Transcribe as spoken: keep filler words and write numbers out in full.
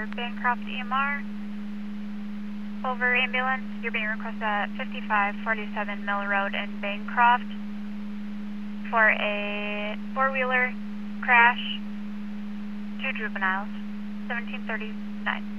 for Bancroft E M R. Over ambulance, you're being requested at fifty-five forty-seven Mill Road in Bancroft for a four-wheeler crash, two juveniles, seventeen thirty-nine.